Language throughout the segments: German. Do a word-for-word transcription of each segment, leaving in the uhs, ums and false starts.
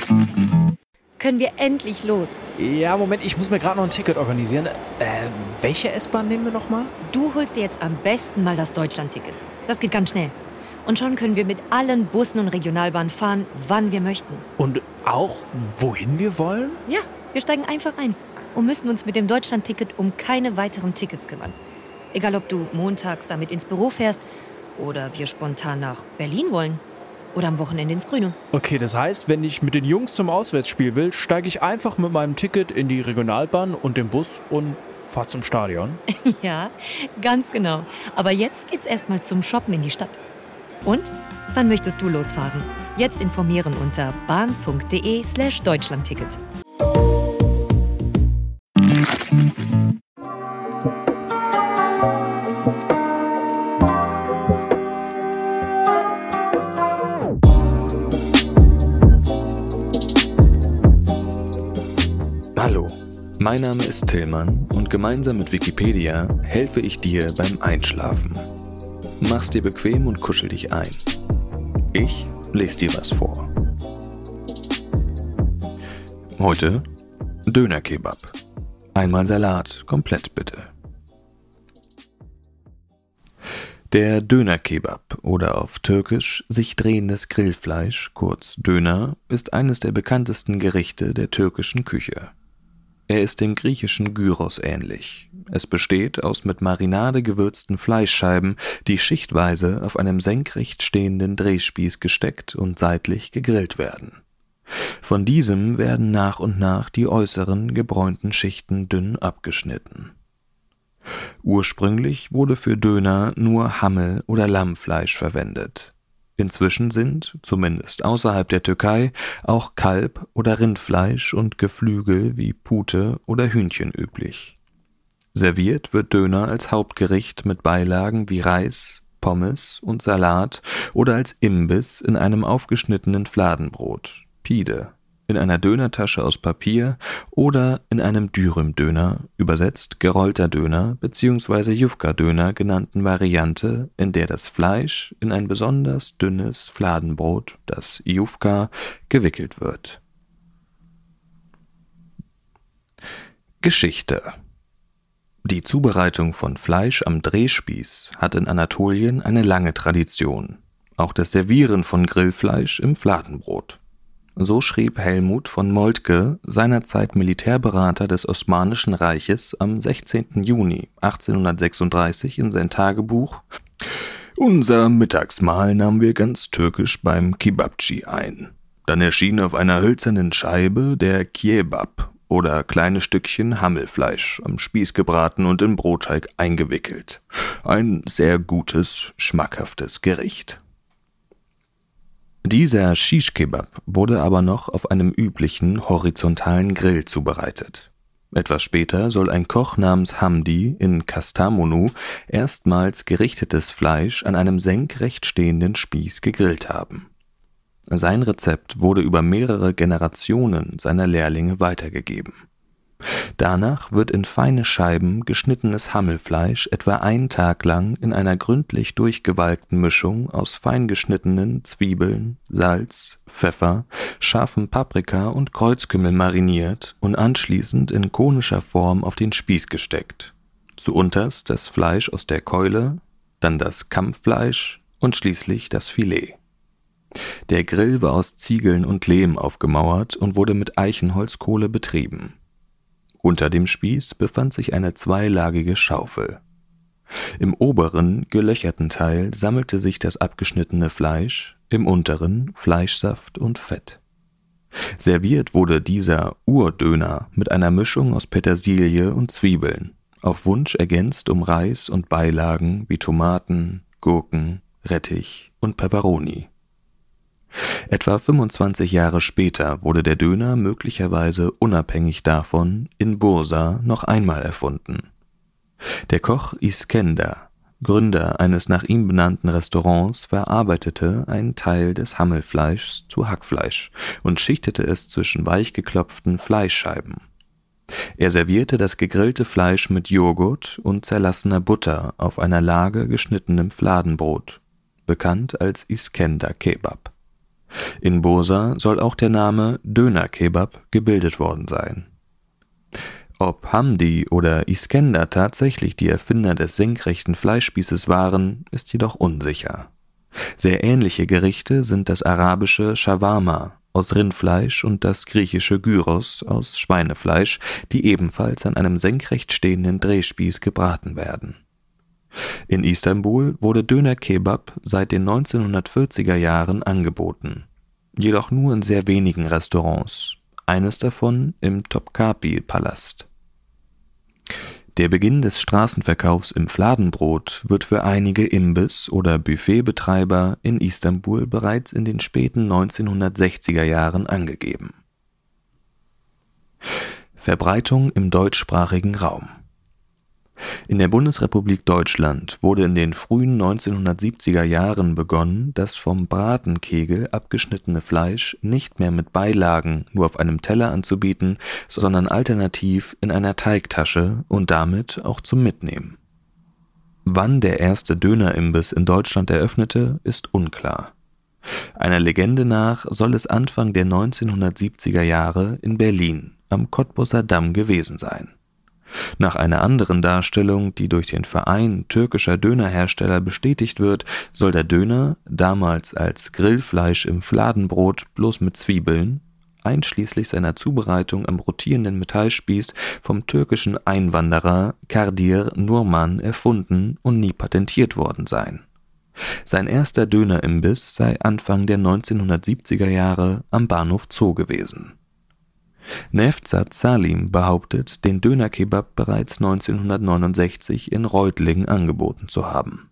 Können wir endlich los? Ja, Moment, ich muss mir gerade noch ein Ticket organisieren. Äh, welche S-Bahn nehmen wir nochmal? Du holst dir jetzt am besten mal das Deutschland-Ticket. Das geht ganz schnell. Und schon können wir mit allen Bussen und Regionalbahnen fahren, wann wir möchten. Und auch, wohin wir wollen? Ja, wir steigen einfach ein und müssen uns mit dem Deutschland-Ticket um keine weiteren Tickets kümmern. Egal, ob du montags damit ins Büro fährst oder wir spontan nach Berlin wollen. Oder am Wochenende ins Grüne. Okay, das heißt, wenn ich mit den Jungs zum Auswärtsspiel will, steige ich einfach mit meinem Ticket in die Regionalbahn und den Bus und fahre zum Stadion. Ja, ganz genau. Aber jetzt geht's erstmal zum Shoppen in die Stadt. Und? Wann möchtest du losfahren? Jetzt informieren unter bahn.de slash Deutschlandticket. Hallo, mein Name ist Tillmann und gemeinsam mit Wikipedia helfe ich dir beim Einschlafen. Mach's dir bequem und kuschel dich ein. Ich lese dir was vor. Heute Dönerkebab. Einmal Salat, komplett bitte. Der Dönerkebab oder auf Türkisch sich drehendes Grillfleisch, kurz Döner, ist eines der bekanntesten Gerichte der türkischen Küche. Er ist dem griechischen Gyros ähnlich. Es besteht aus mit Marinade gewürzten Fleischscheiben, die schichtweise auf einem senkrecht stehenden Drehspieß gesteckt und seitlich gegrillt werden. Von diesem werden nach und nach die äußeren gebräunten Schichten dünn abgeschnitten. Ursprünglich wurde für Döner nur Hammel- oder Lammfleisch verwendet. Inzwischen sind, zumindest außerhalb der Türkei, auch Kalb- oder Rindfleisch und Geflügel wie Pute oder Hühnchen üblich. Serviert wird Döner als Hauptgericht mit Beilagen wie Reis, Pommes und Salat oder als Imbiss in einem aufgeschnittenen Fladenbrot, Pide, in einer Dönertasche aus Papier oder in einem Dürüm-Döner, übersetzt gerollter Döner bzw. Yufka-Döner genannten Variante, in der das Fleisch in ein besonders dünnes Fladenbrot, das Yufka, gewickelt wird. Geschichte. Die Zubereitung von Fleisch am Drehspieß hat in Anatolien eine lange Tradition, auch das Servieren von Grillfleisch im Fladenbrot. So schrieb Helmut von Moltke, seinerzeit Militärberater des Osmanischen Reiches, am sechzehnten Juni achtzehnhundertsechsunddreißig in sein Tagebuch: Unser Mittagsmahl nahmen wir ganz türkisch beim Kebabçi ein. Dann erschien auf einer hölzernen Scheibe der Kebab oder kleine Stückchen Hammelfleisch am Spieß gebraten und in Brotteig eingewickelt. Ein sehr gutes, schmackhaftes Gericht. Dieser Shish-Kebab wurde aber noch auf einem üblichen horizontalen Grill zubereitet. Etwas später soll ein Koch namens Hamdi in Kastamonu erstmals gerichtetes Fleisch an einem senkrecht stehenden Spieß gegrillt haben. Sein Rezept wurde über mehrere Generationen seiner Lehrlinge weitergegeben. Danach wird in feine Scheiben geschnittenes Hammelfleisch etwa einen Tag lang in einer gründlich durchgewalkten Mischung aus fein geschnittenen Zwiebeln, Salz, Pfeffer, scharfem Paprika und Kreuzkümmel mariniert und anschließend in konischer Form auf den Spieß gesteckt. Zuunterst das Fleisch aus der Keule, dann das Kampffleisch und schließlich das Filet. Der Grill war aus Ziegeln und Lehm aufgemauert und wurde mit Eichenholzkohle betrieben. Unter dem Spieß befand sich eine zweilagige Schaufel. Im oberen, gelöcherten Teil sammelte sich das abgeschnittene Fleisch, im unteren Fleischsaft und Fett. Serviert wurde dieser Urdöner mit einer Mischung aus Petersilie und Zwiebeln, auf Wunsch ergänzt um Reis und Beilagen wie Tomaten, Gurken, Rettich und Peperoni. Etwa fünfundzwanzig Jahre später wurde der Döner möglicherweise unabhängig davon in Bursa noch einmal erfunden. Der Koch Iskender, Gründer eines nach ihm benannten Restaurants, verarbeitete einen Teil des Hammelfleischs zu Hackfleisch und schichtete es zwischen weichgeklopften Fleischscheiben. Er servierte das gegrillte Fleisch mit Joghurt und zerlassener Butter auf einer Lage geschnittenem Fladenbrot, bekannt als Iskender Kebab. In Bursa soll auch der Name Döner-Kebab gebildet worden sein. Ob Hamdi oder Iskender tatsächlich die Erfinder des senkrechten Fleischspießes waren, ist jedoch unsicher. Sehr ähnliche Gerichte sind das arabische Shawarma aus Rindfleisch und das griechische Gyros aus Schweinefleisch, die ebenfalls an einem senkrecht stehenden Drehspieß gebraten werden. In Istanbul wurde Döner-Kebab seit den neunzehnhundertvierziger Jahren angeboten, jedoch nur in sehr wenigen Restaurants, eines davon im Topkapi-Palast. Der Beginn des Straßenverkaufs im Fladenbrot wird für einige Imbiss- oder Buffetbetreiber in Istanbul bereits in den späten neunzehnhundertsechziger Jahren angegeben. Verbreitung im deutschsprachigen Raum. In der Bundesrepublik Deutschland wurde in den frühen neunzehnhundertsiebziger Jahren begonnen, das vom Bratenkegel abgeschnittene Fleisch nicht mehr mit Beilagen nur auf einem Teller anzubieten, sondern alternativ in einer Teigtasche und damit auch zum Mitnehmen. Wann der erste Dönerimbiss in Deutschland eröffnete, ist unklar. Einer Legende nach soll es Anfang der neunzehnhundertsiebziger Jahre in Berlin am Cottbusser Damm gewesen sein. Nach einer anderen Darstellung, die durch den Verein türkischer Dönerhersteller bestätigt wird, soll der Döner, damals als Grillfleisch im Fladenbrot bloß mit Zwiebeln, einschließlich seiner Zubereitung am rotierenden Metallspieß, vom türkischen Einwanderer Kadir Nurman erfunden und nie patentiert worden sein. Sein erster Dönerimbiss sei Anfang der neunzehnhundertsiebziger Jahre am Bahnhof Zoo gewesen. Nevzat Salim behauptet, den Döner-Kebab bereits neunzehnhundertneunundsechzig in Reutlingen angeboten zu haben.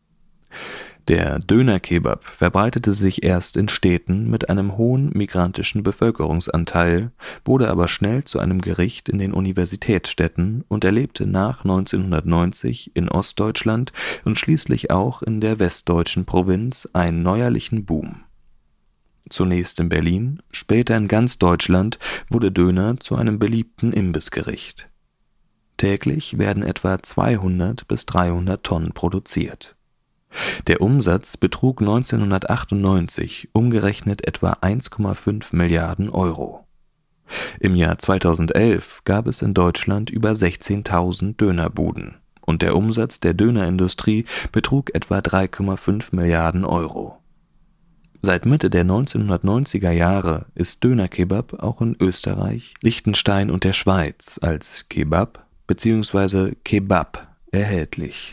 Der Döner-Kebab verbreitete sich erst in Städten mit einem hohen migrantischen Bevölkerungsanteil, wurde aber schnell zu einem Gericht in den Universitätsstädten und erlebte nach neunzehnhundertneunzig in Ostdeutschland und schließlich auch in der westdeutschen Provinz einen neuerlichen Boom. Zunächst in Berlin, später in ganz Deutschland wurde Döner zu einem beliebten Imbissgericht. Täglich werden etwa zweihundert bis dreihundert Tonnen produziert. Der Umsatz betrug neunzehnhundertachtundneunzig umgerechnet etwa eins Komma fünf Milliarden Euro. Im Jahr zweitausendelf gab es in Deutschland über sechzehntausend Dönerbuden und der Umsatz der Dönerindustrie betrug etwa drei Komma fünf Milliarden Euro. Seit Mitte der neunzehnhundertneunziger Jahre ist Döner-Kebab auch in Österreich, Liechtenstein und der Schweiz als Kebab bzw. Kebab erhältlich.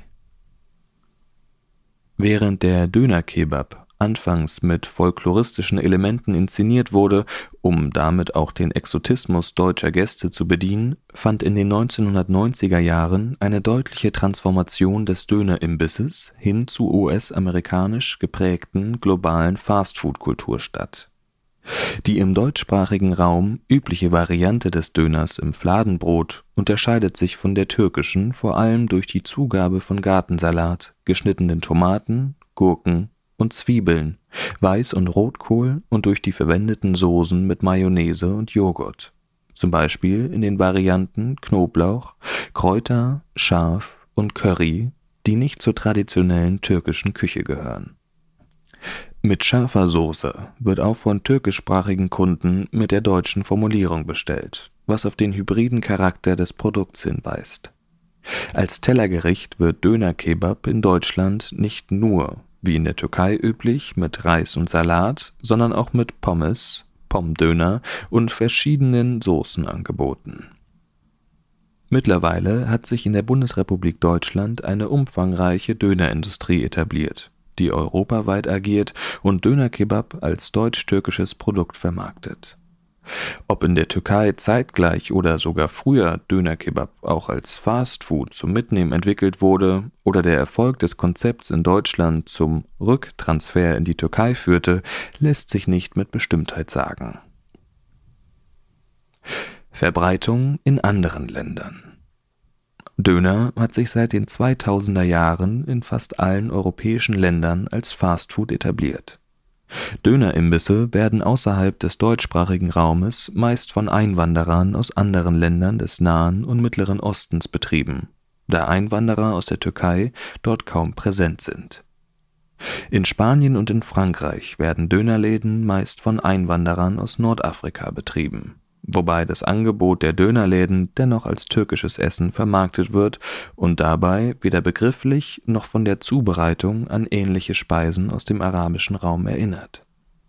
Während der Döner-Kebab anfangs mit folkloristischen Elementen inszeniert wurde, um damit auch den Exotismus deutscher Gäste zu bedienen, fand in den neunzehnhundertneunziger Jahren eine deutliche Transformation des Dönerimbisses hin zu U S-amerikanisch geprägten globalen Fastfood-Kultur statt. Die im deutschsprachigen Raum übliche Variante des Döners im Fladenbrot unterscheidet sich von der türkischen vor allem durch die Zugabe von Gartensalat, geschnittenen Tomaten, Gurken und Zwiebeln, Weiß- und Rotkohl und durch die verwendeten Soßen mit Mayonnaise und Joghurt, zum Beispiel in den Varianten Knoblauch, Kräuter, Schaf und Curry, die nicht zur traditionellen türkischen Küche gehören. Mit scharfer Soße wird auch von türkischsprachigen Kunden mit der deutschen Formulierung bestellt, was auf den hybriden Charakter des Produkts hinweist. Als Tellergericht wird Döner-Kebab in Deutschland nicht nur, wie in der Türkei üblich, mit Reis und Salat, sondern auch mit Pommes, Pommdöner und verschiedenen Soßen angeboten. Mittlerweile hat sich in der Bundesrepublik Deutschland eine umfangreiche Dönerindustrie etabliert, die europaweit agiert und Döner-Kebab als deutsch-türkisches Produkt vermarktet. Ob in der Türkei zeitgleich oder sogar früher Döner-Kebab auch als Fastfood zum Mitnehmen entwickelt wurde oder der Erfolg des Konzepts in Deutschland zum Rücktransfer in die Türkei führte, lässt sich nicht mit Bestimmtheit sagen. Verbreitung in anderen Ländern. Döner hat sich seit den zweitausender Jahren in fast allen europäischen Ländern als Fastfood etabliert. Dönerimbisse werden außerhalb des deutschsprachigen Raumes meist von Einwanderern aus anderen Ländern des Nahen und Mittleren Ostens betrieben, da Einwanderer aus der Türkei dort kaum präsent sind. In Spanien und in Frankreich werden Dönerläden meist von Einwanderern aus Nordafrika betrieben, wobei das Angebot der Dönerläden dennoch als türkisches Essen vermarktet wird und dabei weder begrifflich noch von der Zubereitung an ähnliche Speisen aus dem arabischen Raum erinnert.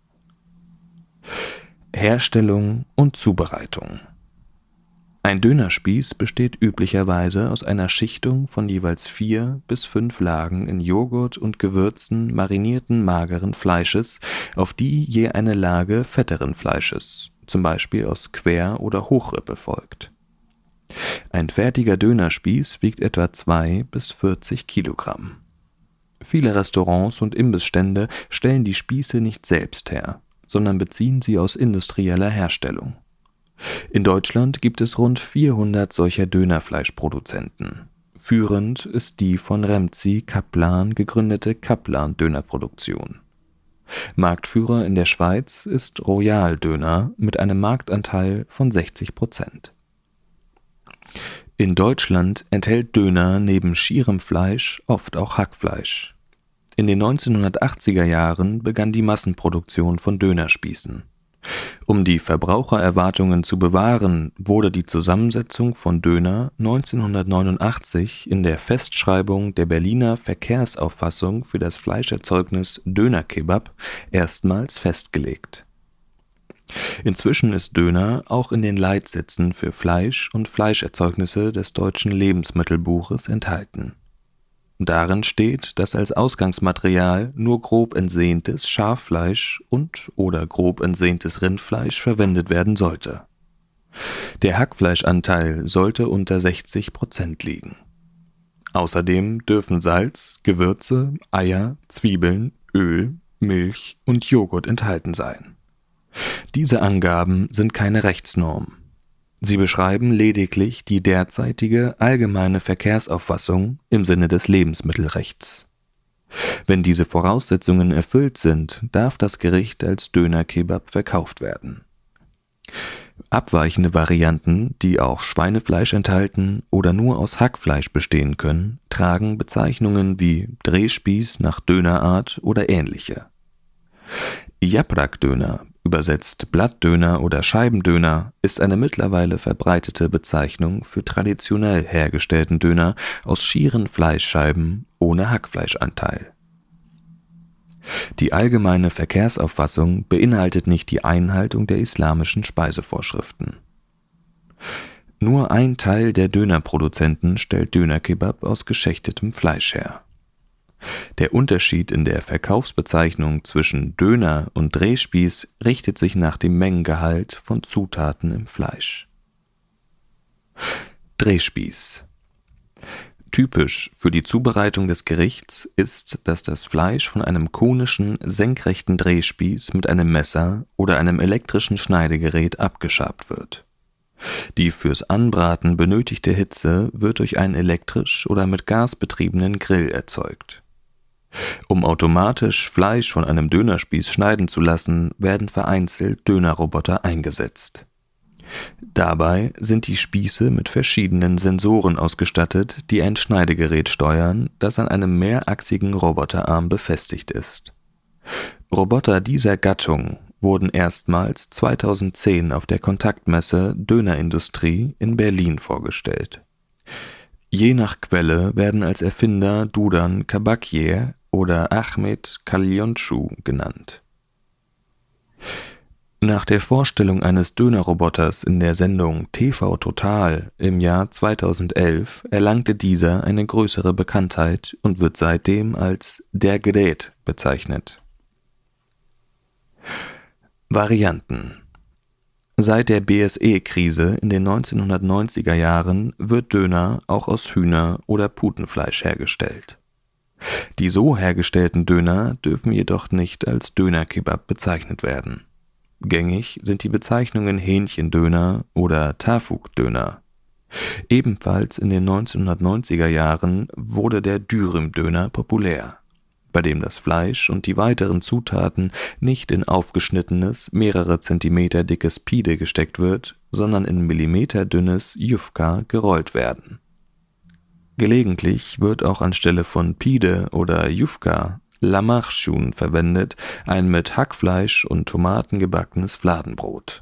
Herstellung und Zubereitung. Ein Dönerspieß besteht üblicherweise aus einer Schichtung von jeweils vier bis fünf Lagen in Joghurt und Gewürzen marinierten mageren Fleisches, auf die je eine Lage fetteren Fleisches, zum Beispiel aus Quer- oder Hochrippe, folgt. Ein fertiger Dönerspieß wiegt etwa zwei bis vierzig Kilogramm. Viele Restaurants und Imbissstände stellen die Spieße nicht selbst her, sondern beziehen sie aus industrieller Herstellung. In Deutschland gibt es rund vierhundert solcher Dönerfleischproduzenten. Führend ist die von Remzi Kaplan gegründete Kaplan Dönerproduktion. Marktführer in der Schweiz ist Royal Döner mit einem Marktanteil von sechzig Prozent. In Deutschland enthält Döner neben schierem Fleisch oft auch Hackfleisch. In den neunzehnhundertachtziger Jahren begann die Massenproduktion von Dönerspießen. Um die Verbrauchererwartungen zu bewahren, wurde die Zusammensetzung von Döner neunzehnhundertneunundachtzig in der Festschreibung der Berliner Verkehrsauffassung für das Fleischerzeugnis Dönerkebab erstmals festgelegt. Inzwischen ist Döner auch in den Leitsätzen für Fleisch und Fleischerzeugnisse des Deutschen Lebensmittelbuches enthalten. Darin steht, dass als Ausgangsmaterial nur grob entsehntes Schaffleisch und oder grob entsehntes Rindfleisch verwendet werden sollte. Der Hackfleischanteil sollte unter sechzig Prozent liegen. Außerdem dürfen Salz, Gewürze, Eier, Zwiebeln, Öl, Milch und Joghurt enthalten sein. Diese Angaben sind keine Rechtsnorm. Sie beschreiben lediglich die derzeitige allgemeine Verkehrsauffassung im Sinne des Lebensmittelrechts. Wenn diese Voraussetzungen erfüllt sind, darf das Gericht als Dönerkebab verkauft werden. Abweichende Varianten, die auch Schweinefleisch enthalten oder nur aus Hackfleisch bestehen können, tragen Bezeichnungen wie Drehspieß nach Dönerart oder ähnliche. Yaprak-Döner, übersetzt Blattdöner oder Scheibendöner, ist eine mittlerweile verbreitete Bezeichnung für traditionell hergestellten Döner aus schieren Fleischscheiben ohne Hackfleischanteil. Die allgemeine Verkehrsauffassung beinhaltet nicht die Einhaltung der islamischen Speisevorschriften. Nur ein Teil der Dönerproduzenten stellt Dönerkebab aus geschächtetem Fleisch her. Der Unterschied in der Verkaufsbezeichnung zwischen Döner und Drehspieß richtet sich nach dem Mengengehalt von Zutaten im Fleisch. Drehspieß. Typisch für die Zubereitung des Gerichts ist, dass das Fleisch von einem konischen, senkrechten Drehspieß mit einem Messer oder einem elektrischen Schneidegerät abgeschabt wird. Die fürs Anbraten benötigte Hitze wird durch einen elektrisch oder mit Gas betriebenen Grill erzeugt. Um automatisch Fleisch von einem Dönerspieß schneiden zu lassen, werden vereinzelt Dönerroboter eingesetzt. Dabei sind die Spieße mit verschiedenen Sensoren ausgestattet, die ein Schneidegerät steuern, das an einem mehrachsigen Roboterarm befestigt ist. Roboter dieser Gattung wurden erstmals zweitausendzehn auf der Kontaktmesse Dönerindustrie in Berlin vorgestellt. Je nach Quelle werden als Erfinder Dudan Kabakyer oder Ahmet Kalyoncu genannt. Nach der Vorstellung eines Dönerroboters in der Sendung T V Total im Jahr zweitausendelf erlangte dieser eine größere Bekanntheit und wird seitdem als der Gerät bezeichnet. Varianten. Seit der B S E-Krise in den neunzehnhundertneunziger Jahren wird Döner auch aus Hühner- oder Putenfleisch hergestellt. Die so hergestellten Döner dürfen jedoch nicht als Dönerkebab bezeichnet werden. Gängig sind die Bezeichnungen Hähnchendöner oder Tafuk-Döner. Ebenfalls in den neunzehnhundertneunziger Jahren wurde der Dürüm-Döner populär, bei dem das Fleisch und die weiteren Zutaten nicht in aufgeschnittenes, mehrere Zentimeter dickes Pide gesteckt wird, sondern in millimeterdünnes Jufka gerollt werden. Gelegentlich wird auch anstelle von Pide oder Jufka Lamarchun verwendet, ein mit Hackfleisch und Tomaten gebackenes Fladenbrot.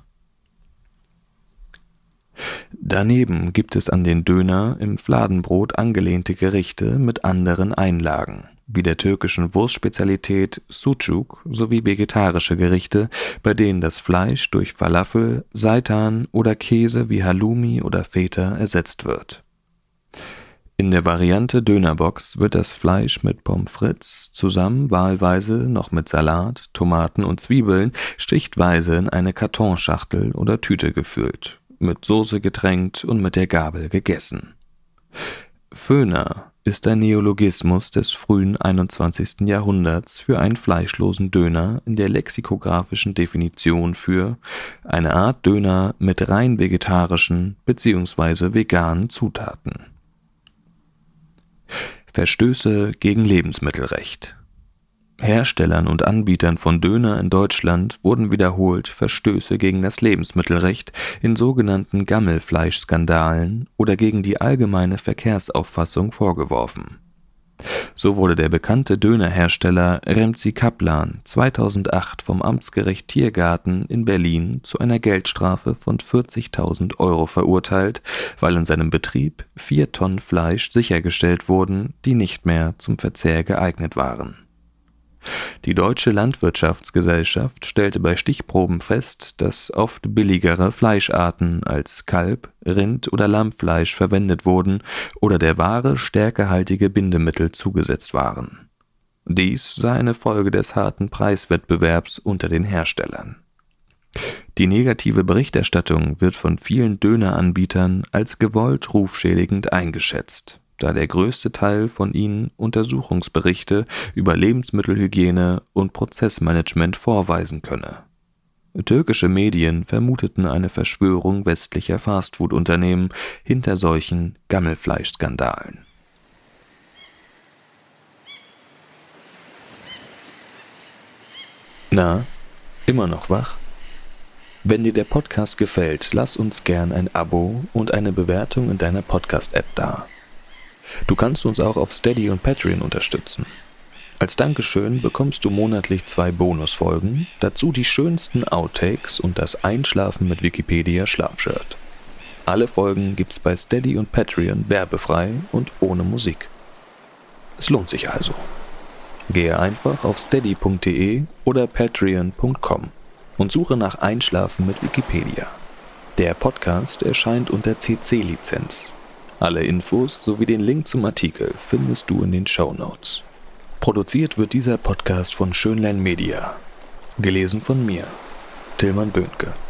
Daneben gibt es an den Döner im Fladenbrot angelehnte Gerichte mit anderen Einlagen, wie der türkischen Wurstspezialität Sucuk sowie vegetarische Gerichte, bei denen das Fleisch durch Falafel, Seitan oder Käse wie Halloumi oder Feta ersetzt wird. In der Variante Dönerbox wird das Fleisch mit Pommes frites zusammen wahlweise noch mit Salat, Tomaten und Zwiebeln schichtweise in eine Kartonschachtel oder Tüte gefüllt, mit Soße getränkt und mit der Gabel gegessen. Föhner ist ein Neologismus des frühen einundzwanzigsten Jahrhunderts für einen fleischlosen Döner in der lexikographischen Definition für eine Art Döner mit rein vegetarischen bzw. veganen Zutaten. Verstöße gegen Lebensmittelrecht. Herstellern und Anbietern von Döner in Deutschland wurden wiederholt Verstöße gegen das Lebensmittelrecht in sogenannten Gammelfleischskandalen oder gegen die allgemeine Verkehrsauffassung vorgeworfen. So wurde der bekannte Dönerhersteller Remzi Kaplan zweitausendacht vom Amtsgericht Tiergarten in Berlin zu einer Geldstrafe von vierzigtausend Euro verurteilt, weil in seinem Betrieb vier Tonnen Fleisch sichergestellt wurden, die nicht mehr zum Verzehr geeignet waren. Die Deutsche Landwirtschaftsgesellschaft stellte bei Stichproben fest, dass oft billigere Fleischarten als Kalb-, Rind- oder Lammfleisch verwendet wurden oder der Ware stärkehaltige Bindemittel zugesetzt waren. Dies sei eine Folge des harten Preiswettbewerbs unter den Herstellern. Die negative Berichterstattung wird von vielen Döneranbietern als gewollt rufschädigend eingeschätzt, da der größte Teil von ihnen Untersuchungsberichte über Lebensmittelhygiene und Prozessmanagement vorweisen könne. Türkische Medien vermuteten eine Verschwörung westlicher Fastfood-Unternehmen hinter solchen Gammelfleischskandalen. Na, immer noch wach? Wenn dir der Podcast gefällt, lass uns gern ein Abo und eine Bewertung in deiner Podcast-App da. Du kannst uns auch auf Steady und Patreon unterstützen. Als Dankeschön bekommst du monatlich zwei Bonusfolgen, dazu die schönsten Outtakes und das Einschlafen mit Wikipedia Schlafshirt. Alle Folgen gibt's bei Steady und Patreon werbefrei und ohne Musik. Es lohnt sich also. Gehe einfach auf steady punkt de oder patreon punkt com und suche nach Einschlafen mit Wikipedia. Der Podcast erscheint unter C C-Lizenz. Alle Infos sowie den Link zum Artikel findest du in den Shownotes. Produziert wird dieser Podcast von Schönlein Media. Gelesen von mir, Tilman Böhnke.